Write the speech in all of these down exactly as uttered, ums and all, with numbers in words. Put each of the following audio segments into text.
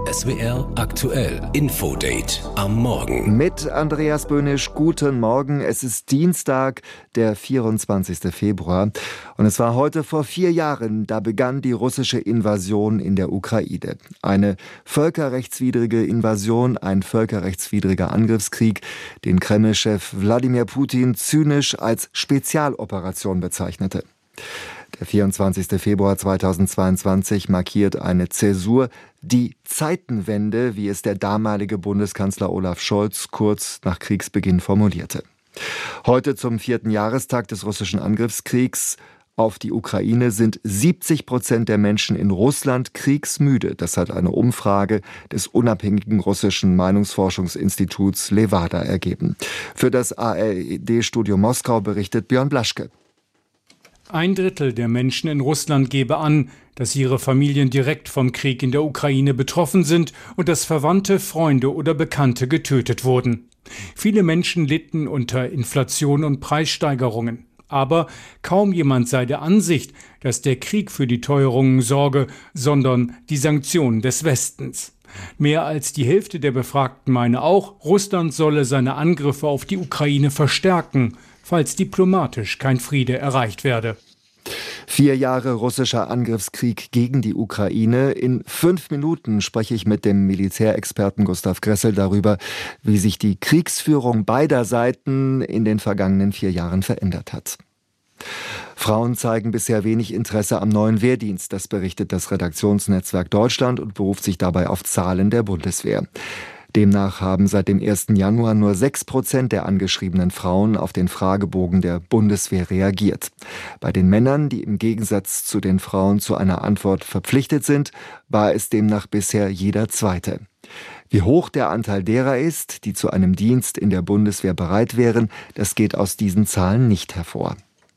S W R aktuell Infodate am Morgen. Mit Andreas Böhnisch, guten Morgen. Es ist Dienstag, der vierundzwanzigste Februar. Und es war heute vor vier Jahren, da begann die russische Invasion in der Ukraine. Eine völkerrechtswidrige Invasion, ein völkerrechtswidriger Angriffskrieg, den Kreml-Chef Wladimir Putin zynisch als Spezialoperation bezeichnete. Der vierundzwanzigste Februar zweitausendzweiundzwanzig markiert eine Zäsur, die Zeitenwende, wie es der damalige Bundeskanzler Olaf Scholz kurz nach Kriegsbeginn formulierte. Heute zum vierten Jahrestag des russischen Angriffskriegs auf die Ukraine sind siebzig Prozent der Menschen in Russland kriegsmüde. Das hat eine Umfrage des unabhängigen russischen Meinungsforschungsinstituts Levada ergeben. Für das A R D-Studio Moskau berichtet Björn Blaschke. Ein Drittel der Menschen in Russland gebe an, dass ihre Familien direkt vom Krieg in der Ukraine betroffen sind und dass Verwandte, Freunde oder Bekannte getötet wurden. Viele Menschen litten unter Inflation und Preissteigerungen. Aber kaum jemand sei der Ansicht, dass der Krieg für die Teuerungen sorge, sondern die Sanktionen des Westens. Mehr als die Hälfte der Befragten meine auch, Russland solle seine Angriffe auf die Ukraine verstärken, falls diplomatisch kein Friede erreicht werde. Vier Jahre russischer Angriffskrieg gegen die Ukraine. In fünf Minuten spreche ich mit dem Militärexperten Gustav Gressel darüber, wie sich die Kriegsführung beider Seiten in den vergangenen vier Jahren verändert hat. Frauen zeigen bisher wenig Interesse am neuen Wehrdienst, das berichtet das Redaktionsnetzwerk Deutschland und beruft sich dabei auf Zahlen der Bundeswehr. Demnach haben seit dem ersten Januar nur sechs Prozent der angeschriebenen Frauen auf den Fragebogen der Bundeswehr reagiert. Bei den Männern, die im Gegensatz zu den Frauen zu einer Antwort verpflichtet sind, war es demnach bisher jeder Zweite. Wie hoch der Anteil derer ist, die zu einem Dienst in der Bundeswehr bereit wären, das geht aus diesen Zahlen nicht hervor.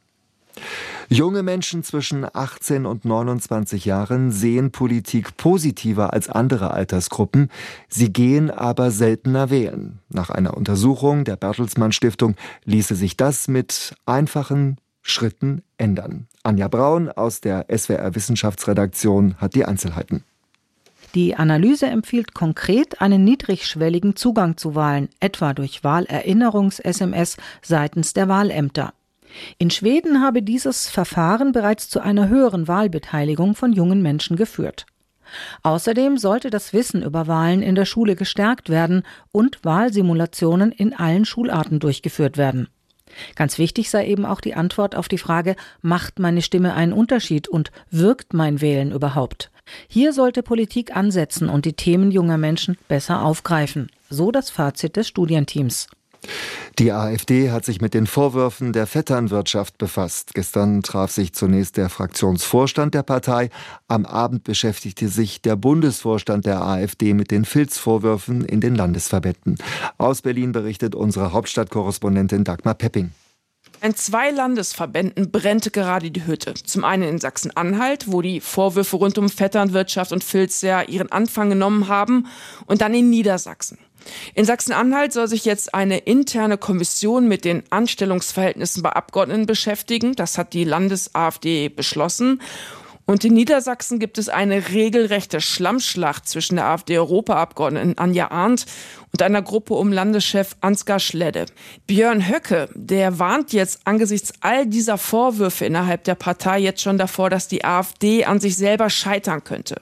Junge Menschen zwischen achtzehn und neunundzwanzig Jahren sehen Politik positiver als andere Altersgruppen. Sie gehen aber seltener wählen. Nach einer Untersuchung der Bertelsmann Stiftung ließe sich das mit einfachen Schritten ändern. Anja Braun aus der S W R Wissenschaftsredaktion hat die Einzelheiten. Die Analyse empfiehlt konkret einen niedrigschwelligen Zugang zu Wahlen, etwa durch Wahlerinnerungs-S M S seitens der Wahlämter. In Schweden habe dieses Verfahren bereits zu einer höheren Wahlbeteiligung von jungen Menschen geführt. Außerdem sollte das Wissen über Wahlen in der Schule gestärkt werden und Wahlsimulationen in allen Schularten durchgeführt werden. Ganz wichtig sei eben auch die Antwort auf die Frage, macht meine Stimme einen Unterschied und wirkt mein Wählen überhaupt? Hier sollte Politik ansetzen und die Themen junger Menschen besser aufgreifen. So das Fazit des Studienteams. Die AfD hat sich mit den Vorwürfen der Vetternwirtschaft befasst. Gestern traf sich zunächst der Fraktionsvorstand der Partei. Am Abend beschäftigte sich der Bundesvorstand der AfD mit den Filzvorwürfen in den Landesverbänden. Aus Berlin berichtet unsere Hauptstadtkorrespondentin Dagmar Pepping. In zwei Landesverbänden brennt gerade die Hütte. Zum einen in Sachsen-Anhalt, wo die Vorwürfe rund um Vetternwirtschaft und Filz ja ihren Anfang genommen haben, und dann in Niedersachsen. In Sachsen-Anhalt soll sich jetzt eine interne Kommission mit den Anstellungsverhältnissen bei Abgeordneten beschäftigen. Das hat die Landes-AfD beschlossen. Und in Niedersachsen gibt es eine regelrechte Schlammschlacht zwischen der AfD-Europaabgeordneten Anja Arndt und einer Gruppe um Landeschef Ansgar Schledde. Björn Höcke, der warnt jetzt angesichts all dieser Vorwürfe innerhalb der Partei jetzt schon davor, dass die AfD an sich selber scheitern könnte.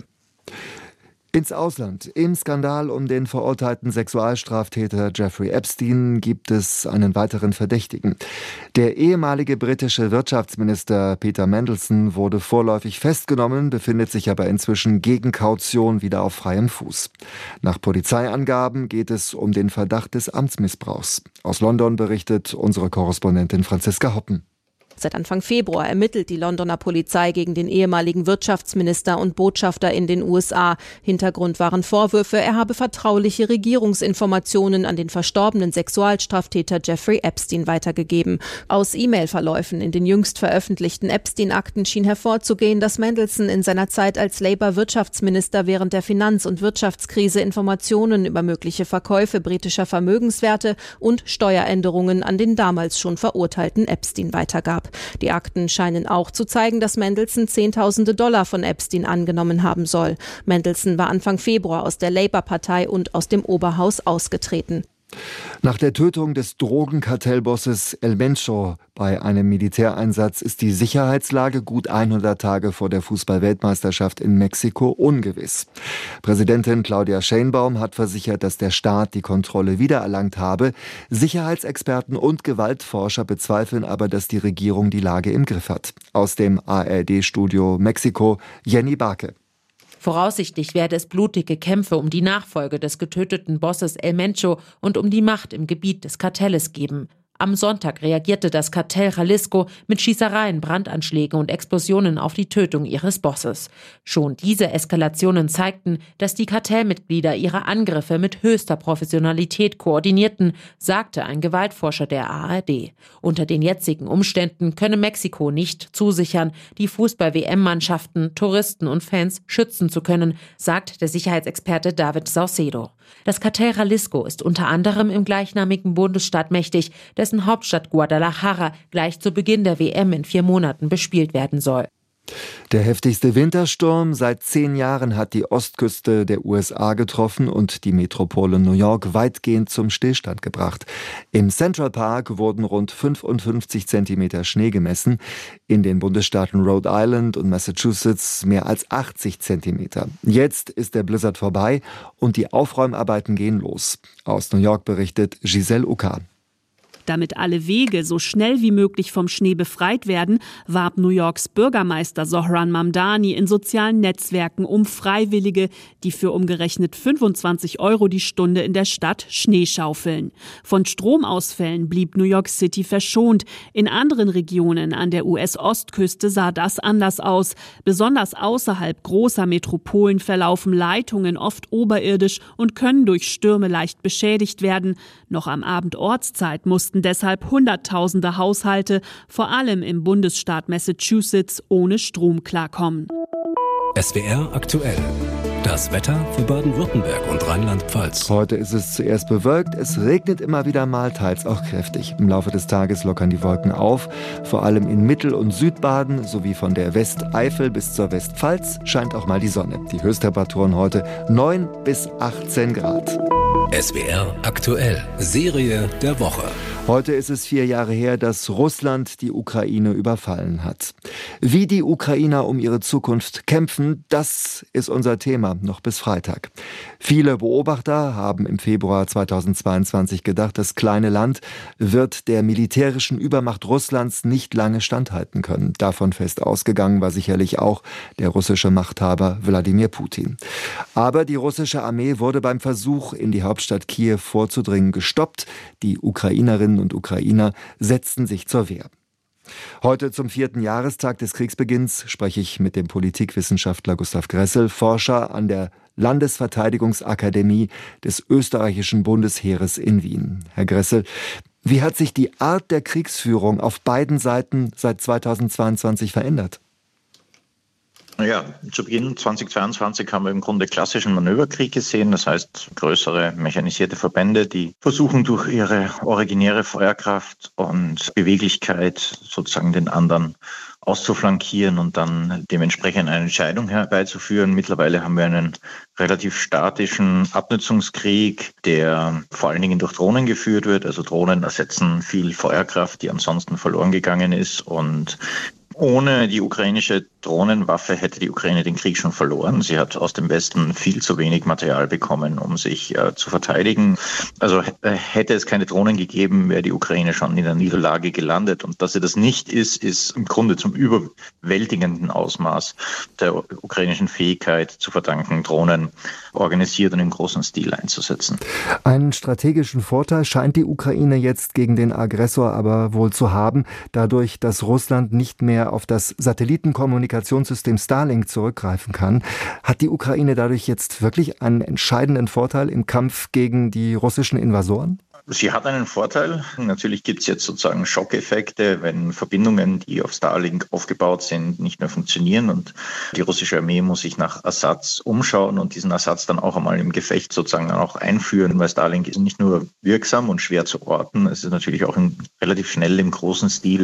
Ins Ausland. Im Skandal um den verurteilten Sexualstraftäter Jeffrey Epstein gibt es einen weiteren Verdächtigen. Der ehemalige britische Wirtschaftsminister Peter Mandelson wurde vorläufig festgenommen, befindet sich aber inzwischen gegen Kaution wieder auf freiem Fuß. Nach Polizeiangaben geht es um den Verdacht des Amtsmissbrauchs. Aus London berichtet unsere Korrespondentin Franziska Hoppen. Seit Anfang Februar ermittelt die Londoner Polizei gegen den ehemaligen Wirtschaftsminister und Botschafter in den U S A. Hintergrund waren Vorwürfe, er habe vertrauliche Regierungsinformationen an den verstorbenen Sexualstraftäter Jeffrey Epstein weitergegeben. Aus E-Mail-Verläufen in den jüngst veröffentlichten Epstein-Akten schien hervorzugehen, dass Mandelson in seiner Zeit als Labour-Wirtschaftsminister während der Finanz- und Wirtschaftskrise Informationen über mögliche Verkäufe britischer Vermögenswerte und Steueränderungen an den damals schon verurteilten Epstein weitergab. Die Akten scheinen auch zu zeigen, dass Mendelssohn Zehntausende Dollar von Epstein angenommen haben soll. Mendelssohn war Anfang Februar aus der Labour-Partei und aus dem Oberhaus ausgetreten. Nach der Tötung des Drogenkartellbosses El Mencho bei einem Militäreinsatz ist die Sicherheitslage gut hundert Tage vor der Fußball-Weltmeisterschaft in Mexiko ungewiss. Präsidentin Claudia Sheinbaum hat versichert, dass der Staat die Kontrolle wiedererlangt habe. Sicherheitsexperten und Gewaltforscher bezweifeln aber, dass die Regierung die Lage im Griff hat. Aus dem A R D-Studio Mexiko, Jenny Barke. Voraussichtlich werde es blutige Kämpfe um die Nachfolge des getöteten Bosses El Mencho und um die Macht im Gebiet des Kartelles geben. Am Sonntag reagierte das Kartell Jalisco mit Schießereien, Brandanschlägen und Explosionen auf die Tötung ihres Bosses. Schon diese Eskalationen zeigten, dass die Kartellmitglieder ihre Angriffe mit höchster Professionalität koordinierten, sagte ein Gewaltforscher der A R D. Unter den jetzigen Umständen könne Mexiko nicht zusichern, die Fußball-W M-Mannschaften, Touristen und Fans schützen zu können, sagt der Sicherheitsexperte David Saucedo. Das Kartell Jalisco ist unter anderem im gleichnamigen Bundesstaat mächtig, dessen Hauptstadt Guadalajara gleich zu Beginn der W M in vier Monaten bespielt werden soll. Der heftigste Wintersturm seit zehn Jahren hat die Ostküste der U S A getroffen und die Metropole New York weitgehend zum Stillstand gebracht. Im Central Park wurden rund fünfundfünfzig Zentimeter Schnee gemessen, in den Bundesstaaten Rhode Island und Massachusetts mehr als achtzig Zentimeter. Jetzt ist der Blizzard vorbei und die Aufräumarbeiten gehen los. Aus New York berichtet Giselle Uka. Damit alle Wege so schnell wie möglich vom Schnee befreit werden, warb New Yorks Bürgermeister Zohran Mamdani in sozialen Netzwerken um Freiwillige, die für umgerechnet fünfundzwanzig Euro die Stunde in der Stadt Schnee schaufeln. Von Stromausfällen blieb New York City verschont. In anderen Regionen an der U S-Ostküste sah das anders aus. Besonders außerhalb großer Metropolen verlaufen Leitungen oft oberirdisch und können durch Stürme leicht beschädigt werden. Noch am Abend Ortszeit mussten deshalb Hunderttausende Haushalte, vor allem im Bundesstaat Massachusetts, ohne Strom klarkommen. S W R aktuell. Das Wetter für Baden-Württemberg und Rheinland-Pfalz. Heute ist es zuerst bewölkt, es regnet immer wieder mal, teils auch kräftig. Im Laufe des Tages lockern die Wolken auf. Vor allem in Mittel- und Südbaden sowie von der Westeifel bis zur Westpfalz scheint auch mal die Sonne. Die Höchsttemperaturen heute neun bis achtzehn Grad. S W R aktuell. Serie der Woche. Heute ist es vier Jahre her, dass Russland die Ukraine überfallen hat. Wie die Ukrainer um ihre Zukunft kämpfen, das ist unser Thema noch bis Freitag. Viele Beobachter haben im Februar zweitausendzweiundzwanzig gedacht, das kleine Land wird der militärischen Übermacht Russlands nicht lange standhalten können. Davon fest ausgegangen war sicherlich auch der russische Machthaber Wladimir Putin. Aber die russische Armee wurde beim Versuch, in die Hauptstadt Kiew vorzudringen, gestoppt. Die Ukrainerinnen und Ukrainer setzten sich zur Wehr. Heute zum vierten Jahrestag des Kriegsbeginns spreche ich mit dem Politikwissenschaftler Gustav Gressel, Forscher an der Landesverteidigungsakademie des österreichischen Bundesheeres in Wien. Herr Gressel, wie hat sich die Art der Kriegsführung auf beiden Seiten seit zweitausendzweiundzwanzig verändert? Ja, zu Beginn zweitausendzweiundzwanzig haben wir im Grunde klassischen Manöverkrieg gesehen. Das heißt, größere mechanisierte Verbände, die versuchen durch ihre originäre Feuerkraft und Beweglichkeit sozusagen den anderen auszuflankieren und dann dementsprechend eine Entscheidung herbeizuführen. Mittlerweile haben wir einen relativ statischen Abnutzungskrieg, der vor allen Dingen durch Drohnen geführt wird. Also Drohnen ersetzen viel Feuerkraft, die ansonsten verloren gegangen ist, und ohne die ukrainische Drohnenwaffe hätte die Ukraine den Krieg schon verloren. Sie hat aus dem Westen viel zu wenig Material bekommen, um sich äh, zu verteidigen. Also äh, hätte es keine Drohnen gegeben, wäre die Ukraine schon in der Niederlage gelandet. Und dass sie das nicht ist, ist im Grunde zum überwältigenden Ausmaß der ukrainischen Fähigkeit zu verdanken, Drohnen organisiert und im großen Stil einzusetzen. Einen strategischen Vorteil scheint die Ukraine jetzt gegen den Aggressor aber wohl zu haben, dadurch, dass Russland nicht mehr auf das Satellitenkommunikationssystem Starlink zurückgreifen kann. Hat die Ukraine dadurch jetzt wirklich einen entscheidenden Vorteil im Kampf gegen die russischen Invasoren? Sie hat einen Vorteil. Natürlich gibt es jetzt sozusagen Schockeffekte, wenn Verbindungen, die auf Starlink aufgebaut sind, nicht mehr funktionieren, und die russische Armee muss sich nach Ersatz umschauen und diesen Ersatz dann auch einmal im Gefecht sozusagen auch einführen, weil Starlink ist nicht nur wirksam und schwer zu orten, es ist natürlich auch in, relativ schnell im großen Stil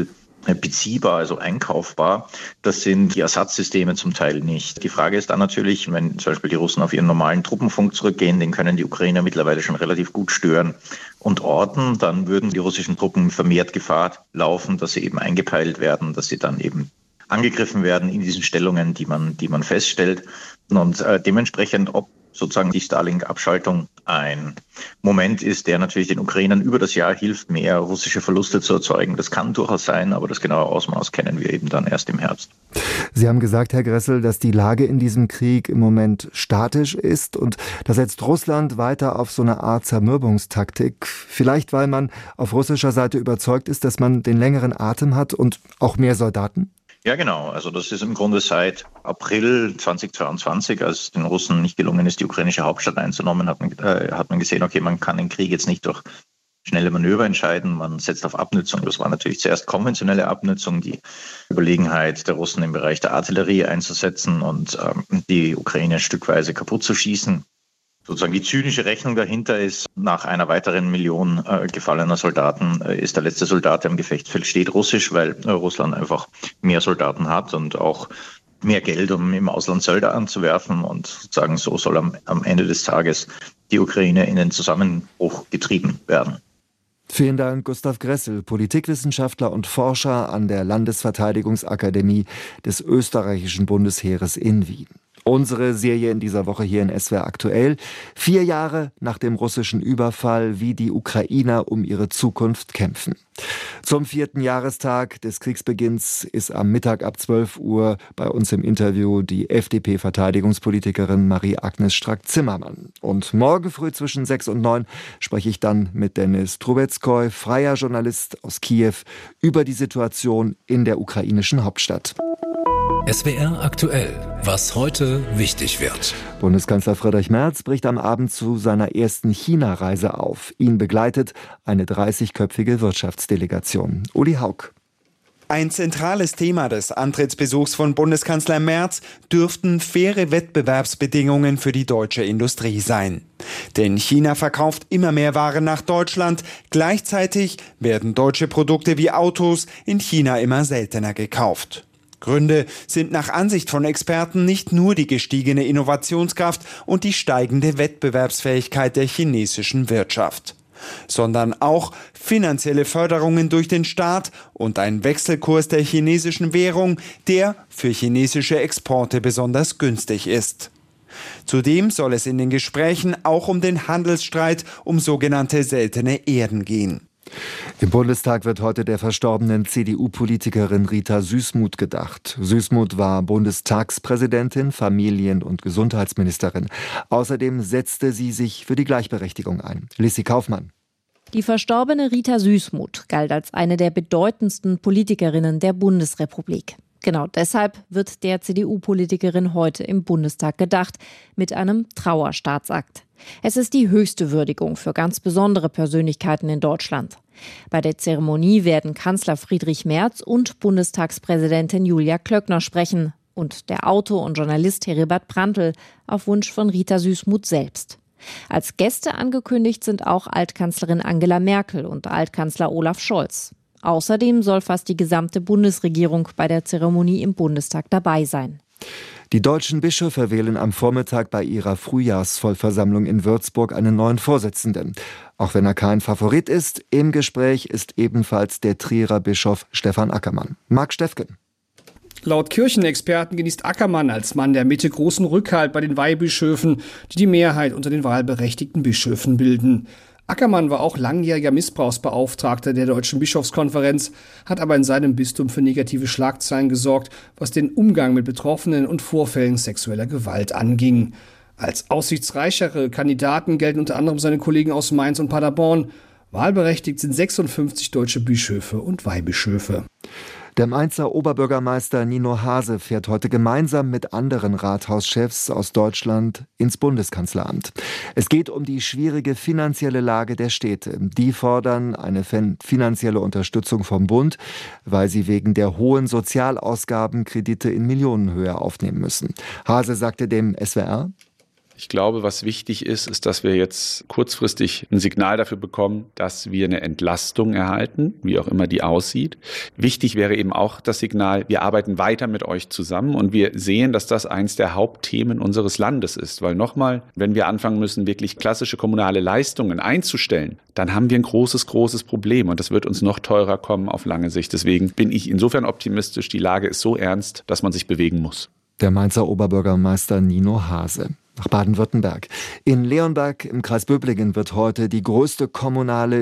beziehbar, also einkaufbar. Das sind die Ersatzsysteme zum Teil nicht. Die Frage ist dann natürlich, wenn zum Beispiel die Russen auf ihren normalen Truppenfunk zurückgehen, den können die Ukrainer mittlerweile schon relativ gut stören und orten, dann würden die russischen Truppen vermehrt Gefahr laufen, dass sie eben eingepeilt werden, dass sie dann eben angegriffen werden in diesen Stellungen, die man, die man feststellt. Und äh, dementsprechend, ob sozusagen die Starlink-Abschaltung ein Moment ist, der natürlich den Ukrainern über das Jahr hilft, mehr russische Verluste zu erzeugen. Das kann durchaus sein, aber das genaue Ausmaß kennen wir eben dann erst im Herbst. Sie haben gesagt, Herr Gressel, dass die Lage in diesem Krieg im Moment statisch ist und da setzt Russland weiter auf so eine Art Zermürbungstaktik. Vielleicht, weil man auf russischer Seite überzeugt ist, dass man den längeren Atem hat und auch mehr Soldaten? Ja, genau. Also das ist im Grunde seit April zweitausendzweiundzwanzig, als es den Russen nicht gelungen ist, die ukrainische Hauptstadt einzunehmen, hat man, äh, hat man gesehen, okay, man kann den Krieg jetzt nicht durch schnelle Manöver entscheiden, man setzt auf Abnutzung. Das war natürlich zuerst konventionelle Abnutzung, die Überlegenheit der Russen im Bereich der Artillerie einzusetzen und ähm, die Ukraine stückweise kaputt zu schießen. Sozusagen die zynische Rechnung dahinter ist, nach einer weiteren Million äh, gefallener Soldaten äh, ist der letzte Soldat, der im Gefechtsfeld steht, russisch, weil äh, Russland einfach mehr Soldaten hat und auch mehr Geld, um im Ausland Söldner anzuwerfen. Und sozusagen so soll am, am Ende des Tages die Ukraine in den Zusammenbruch getrieben werden. Vielen Dank, Gustav Gressel, Politikwissenschaftler und Forscher an der Landesverteidigungsakademie des österreichischen Bundesheeres in Wien. Unsere Serie in dieser Woche hier in S W R aktuell. Vier Jahre nach dem russischen Überfall, wie die Ukrainer um ihre Zukunft kämpfen. Zum vierten Jahrestag des Kriegsbeginns ist am Mittag ab zwölf Uhr bei uns im Interview die F D P-Verteidigungspolitikerin Marie-Agnes Strack-Zimmermann. Und morgen früh zwischen sechs und neun spreche ich dann mit Denis Trubetskoy, freier Journalist aus Kiew, über die Situation in der ukrainischen Hauptstadt. S W R aktuell, was heute wichtig wird. Bundeskanzler Friedrich Merz bricht am Abend zu seiner ersten China-Reise auf. Ihn begleitet eine dreißigköpfige Wirtschaftsdelegation. Uli Haug. Ein zentrales Thema des Antrittsbesuchs von Bundeskanzler Merz dürften faire Wettbewerbsbedingungen für die deutsche Industrie sein. Denn China verkauft immer mehr Waren nach Deutschland. Gleichzeitig werden deutsche Produkte wie Autos in China immer seltener gekauft. Gründe sind nach Ansicht von Experten nicht nur die gestiegene Innovationskraft und die steigende Wettbewerbsfähigkeit der chinesischen Wirtschaft, sondern auch finanzielle Förderungen durch den Staat und ein Wechselkurs der chinesischen Währung, der für chinesische Exporte besonders günstig ist. Zudem soll es in den Gesprächen auch um den Handelsstreit um sogenannte seltene Erden gehen. Im Bundestag wird heute der verstorbenen C D U-Politikerin Rita Süssmuth gedacht. Süssmuth war Bundestagspräsidentin, Familien- und Gesundheitsministerin. Außerdem setzte sie sich für die Gleichberechtigung ein. Lissi Kaufmann. Die verstorbene Rita Süssmuth galt als eine der bedeutendsten Politikerinnen der Bundesrepublik. Genau deshalb wird der C D U-Politikerin heute im Bundestag gedacht, mit einem Trauerstaatsakt. Es ist die höchste Würdigung für ganz besondere Persönlichkeiten in Deutschland. Bei der Zeremonie werden Kanzler Friedrich Merz und Bundestagspräsidentin Julia Klöckner sprechen und der Autor und Journalist Heribert Prantl auf Wunsch von Rita Süssmuth selbst. Als Gäste angekündigt sind auch Altkanzlerin Angela Merkel und Altkanzler Olaf Scholz. Außerdem soll fast die gesamte Bundesregierung bei der Zeremonie im Bundestag dabei sein. Die deutschen Bischöfe wählen am Vormittag bei ihrer Frühjahrsvollversammlung in Würzburg einen neuen Vorsitzenden. Auch wenn er kein Favorit ist, im Gespräch ist ebenfalls der Trierer Bischof Stefan Ackermann. Marc Steffgen. Laut Kirchenexperten genießt Ackermann als Mann der Mitte großen Rückhalt bei den Weihbischöfen, die die Mehrheit unter den wahlberechtigten Bischöfen bilden. Ackermann war auch langjähriger Missbrauchsbeauftragter der Deutschen Bischofskonferenz, hat aber in seinem Bistum für negative Schlagzeilen gesorgt, was den Umgang mit Betroffenen und Vorfällen sexueller Gewalt anging. Als aussichtsreichere Kandidaten gelten unter anderem seine Kollegen aus Mainz und Paderborn. Wahlberechtigt sind sechsundfünfzig deutsche Bischöfe und Weihbischöfe. Der Mainzer Oberbürgermeister Nino Hase fährt heute gemeinsam mit anderen Rathauschefs aus Deutschland ins Bundeskanzleramt. Es geht um die schwierige finanzielle Lage der Städte. Die fordern eine finanzielle Unterstützung vom Bund, weil sie wegen der hohen Sozialausgaben Kredite in Millionenhöhe aufnehmen müssen. Hase sagte dem S W R: Ich glaube, was wichtig ist, ist, dass wir jetzt kurzfristig ein Signal dafür bekommen, dass wir eine Entlastung erhalten, wie auch immer die aussieht. Wichtig wäre eben auch das Signal, wir arbeiten weiter mit euch zusammen und wir sehen, dass das eins der Hauptthemen unseres Landes ist. Weil nochmal, wenn wir anfangen müssen, wirklich klassische kommunale Leistungen einzustellen, dann haben wir ein großes, großes Problem und das wird uns noch teurer kommen auf lange Sicht. Deswegen bin ich insofern optimistisch, die Lage ist so ernst, dass man sich bewegen muss. Der Mainzer Oberbürgermeister Nino Hase. Nach Baden-Württemberg. In Leonberg im Kreis Böblingen wird heute die größte kommunale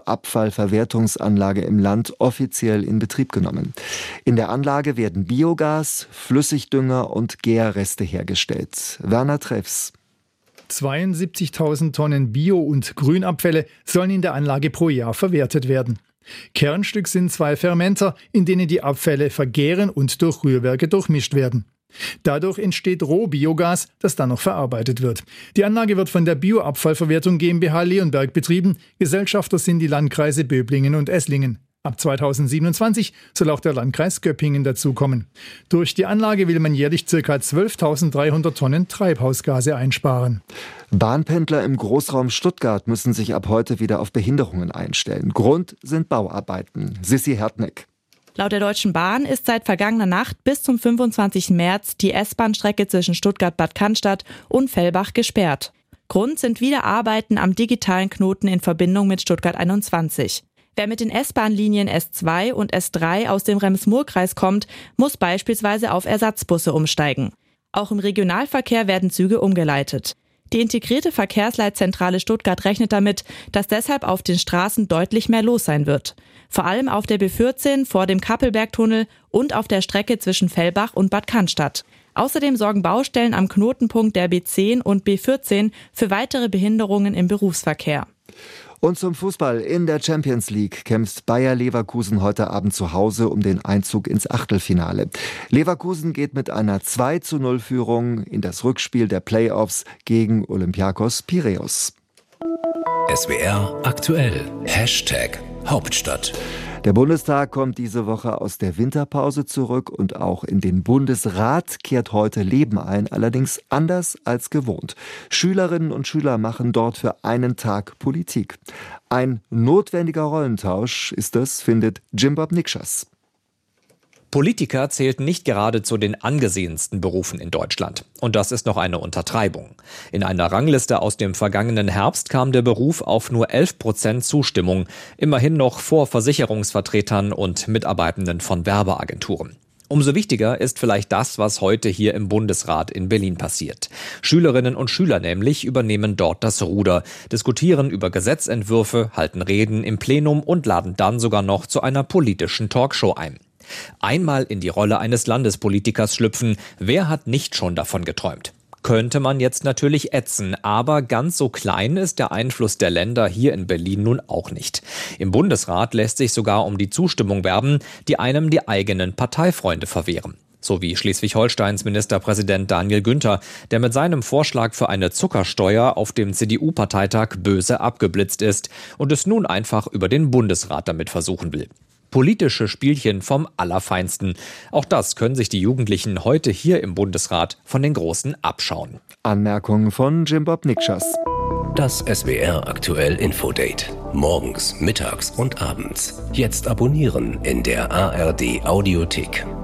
Bioabfallverwertungsanlage im Land offiziell in Betrieb genommen. In der Anlage werden Biogas, Flüssigdünger und Gärreste hergestellt. Werner Treffs. zweiundsiebzigtausend Tonnen Bio- und Grünabfälle sollen in der Anlage pro Jahr verwertet werden. Kernstück sind zwei Fermenter, in denen die Abfälle vergären und durch Rührwerke durchmischt werden. Dadurch entsteht Rohbiogas, das dann noch verarbeitet wird. Die Anlage wird von der Bioabfallverwertung GmbH Leonberg betrieben. Gesellschafter sind die Landkreise Böblingen und Esslingen. Ab zweitausendsiebenundzwanzig soll auch der Landkreis Göppingen dazukommen. Durch die Anlage will man jährlich ca. zwölftausenddreihundert Tonnen Treibhausgase einsparen. Bahnpendler im Großraum Stuttgart müssen sich ab heute wieder auf Behinderungen einstellen. Grund sind Bauarbeiten. Sissi Hertneck. Laut der Deutschen Bahn ist seit vergangener Nacht bis zum fünfundzwanzigsten März die S-Bahn-Strecke zwischen Stuttgart-Bad Cannstatt und Fellbach gesperrt. Grund sind wieder Arbeiten am digitalen Knoten in Verbindung mit Stuttgart einundzwanzig. Wer mit den S-Bahn-Linien S zwei und S drei aus dem Rems-Murr-Kreis kommt, muss beispielsweise auf Ersatzbusse umsteigen. Auch im Regionalverkehr werden Züge umgeleitet. Die integrierte Verkehrsleitzentrale Stuttgart rechnet damit, dass deshalb auf den Straßen deutlich mehr los sein wird. Vor allem auf der B vierzehn vor dem Kappelbergtunnel und auf der Strecke zwischen Fellbach und Bad Cannstatt. Außerdem sorgen Baustellen am Knotenpunkt der B zehn und B vierzehn für weitere Behinderungen im Berufsverkehr. Und zum Fußball. In der Champions League kämpft Bayer Leverkusen heute Abend zu Hause um den Einzug ins Achtelfinale. Leverkusen geht mit einer zwei zu null Führung in das Rückspiel der Playoffs gegen Olympiakos Piräus. S W R aktuell. Hashtag Hauptstadt. Der Bundestag kommt diese Woche aus der Winterpause zurück und auch in den Bundesrat kehrt heute Leben ein, allerdings anders als gewohnt. Schülerinnen und Schüler machen dort für einen Tag Politik. Ein notwendiger Rollentausch ist das, findet Jim-Bob Nikschas. Politiker zählten nicht gerade zu den angesehensten Berufen in Deutschland. Und das ist noch eine Untertreibung. In einer Rangliste aus dem vergangenen Herbst kam der Beruf auf nur elf Prozent Zustimmung. Immerhin noch vor Versicherungsvertretern und Mitarbeitenden von Werbeagenturen. Umso wichtiger ist vielleicht das, was heute hier im Bundesrat in Berlin passiert. Schülerinnen und Schüler nämlich übernehmen dort das Ruder, diskutieren über Gesetzentwürfe, halten Reden im Plenum und laden dann sogar noch zu einer politischen Talkshow ein. Einmal in die Rolle eines Landespolitikers schlüpfen, wer hat nicht schon davon geträumt? Könnte man jetzt natürlich ätzen, aber ganz so klein ist der Einfluss der Länder hier in Berlin nun auch nicht. Im Bundesrat lässt sich sogar um die Zustimmung werben, die einem die eigenen Parteifreunde verwehren. So wie Schleswig-Holsteins Ministerpräsident Daniel Günther, der mit seinem Vorschlag für eine Zuckersteuer auf dem C D U-Parteitag böse abgeblitzt ist und es nun einfach über den Bundesrat damit versuchen will. Politische Spielchen vom Allerfeinsten. Auch das können sich die Jugendlichen heute hier im Bundesrat von den Großen abschauen. Anmerkung von Jim-Bob Nikschas. Das S W R aktuell Infodate. Morgens, mittags und abends. Jetzt abonnieren in der A R D Audiothek.